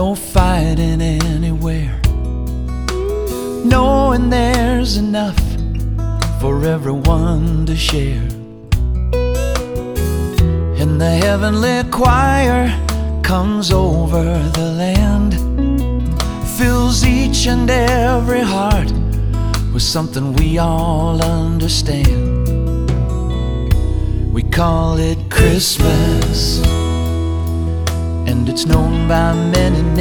No fighting anywhere, knowing there's enough for everyone to share. And the heavenly choir comes over the land, fills each and every heart with something we all understand. We call it Christmas, and it's known by many names.